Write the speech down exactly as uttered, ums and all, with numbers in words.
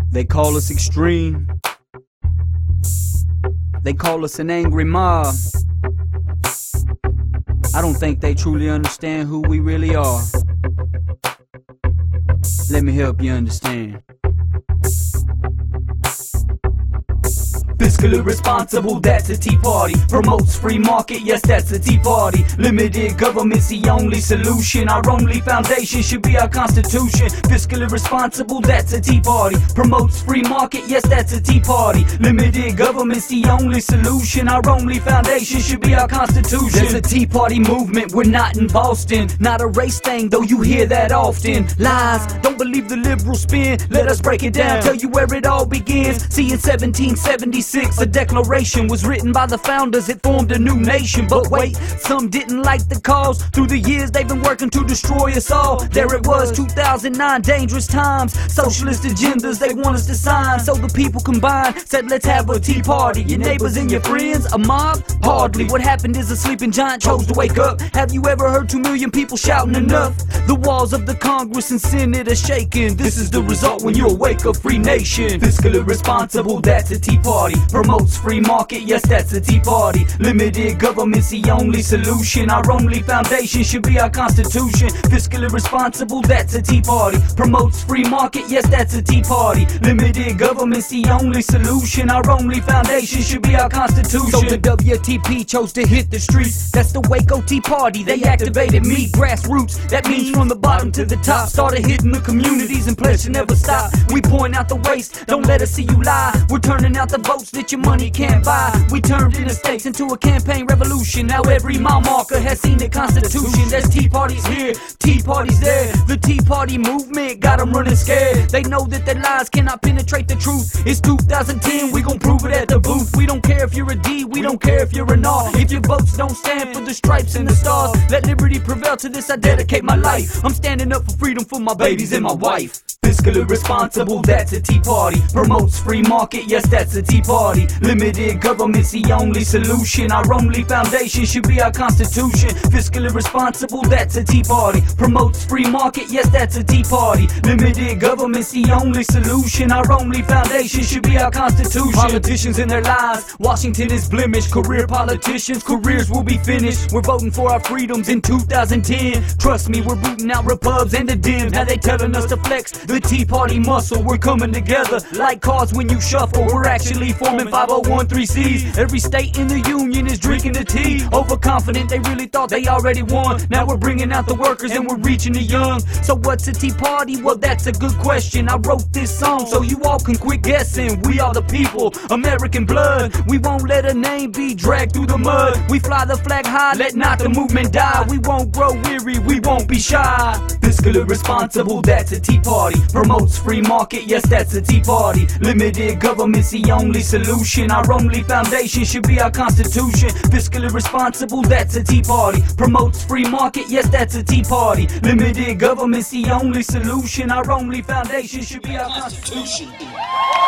They call us extreme. They call us an angry mob. I don't think they truly understand who we really are. Let me help you understand. Fiscally responsible, that's a Tea Party. Promotes free market, yes, that's a Tea Party. Limited government's the only solution. Our only foundation should be our Constitution. Fiscally responsible, that's a Tea Party. Promotes free market, yes, that's a Tea Party. Limited government's the only solution. Our only foundation should be our Constitution. There's a Tea Party movement, we're not in Boston. Not a race thing, though you hear that often. Lies, don't believe the liberal spin. Let us break it down, tell you where it all begins. See, in seventeen seventy-six, a declaration was written by the founders. It formed a new nation. But wait, some didn't like the cause. Through the years they've been working to destroy us all. There it was, two thousand nine, dangerous times. Socialist agendas they want us to sign. So the people combined, said let's have a tea party. Your neighbors and your friends, a mob? Hardly. What happened is a sleeping giant chose to wake up. Have you ever heard two million people shouting enough? The walls of the Congress and Senate are shaking. This is the result when you awake a free nation. Fiscally responsible, that's a Tea Party. Promotes free market, yes, that's a Tea Party. Limited government's the only solution. Our only foundation should be our Constitution. Fiscally responsible, that's a Tea Party. Promotes free market, yes, that's a Tea Party. Limited government's the only solution. Our only foundation should be our Constitution. So the W T P chose to hit the streets. That's the Waco Tea Party. They activated me, grassroots. That means from the bottom to the top. Started hitting the communities and pledged to never stop. We point out the waste, don't let us see you lie. We're turning out the votes that your money can't buy. We turned interstates into a campaign revolution. Now every mile marker has seen the Constitution. There's Tea Parties here, Tea Parties there. The Tea Party movement got them running scared. They know that their lies cannot penetrate the truth. It's two thousand ten, we gon' prove it at the booth. We don't care if you're a D, we don't care if you're an R. If your votes don't stand for the stripes and the stars, let liberty prevail. To this I dedicate my life. I'm standing up for freedom for my babies and my wife. Fiscally responsible, that's a Tea Party. Promotes free market, yes, that's a Tea Party. Limited government's the only solution. Our only foundation should be our Constitution. Fiscally responsible, that's a Tea Party. Promotes free market, yes, that's a Tea Party. Limited government's the only solution. Our only foundation should be our Constitution. Politicians and their lies, Washington is blemished. Career politicians, careers will be finished. We're voting for our freedoms in two thousand ten. Trust me, we're booting out repubs and the Dems. Now they telling us to flex the Tea Party muscle. We're coming together like cards when you shuffle. We're actually forming five oh one three C's. Every state in the union is drinking the tea. Overconfident, they really thought they already won. Now we're bringing out the workers and we're reaching the young. So what's a Tea Party? Well, that's a good question. I wrote this song so you all can quit guessing. We are the people, American blood. We won't let a name be dragged through the mud. We fly the flag high, let not the movement die. We won't grow weary, we won't be shy. Fiscally responsible, that's a Tea Party. Promotes free market, yes, that's a Tea Party. Limited government's the only solution. Our only foundation should be our Constitution. Fiscally responsible, that's a Tea Party. Promotes free market, yes, that's a Tea Party. Limited government's the only solution. Our only foundation should be our Constitution.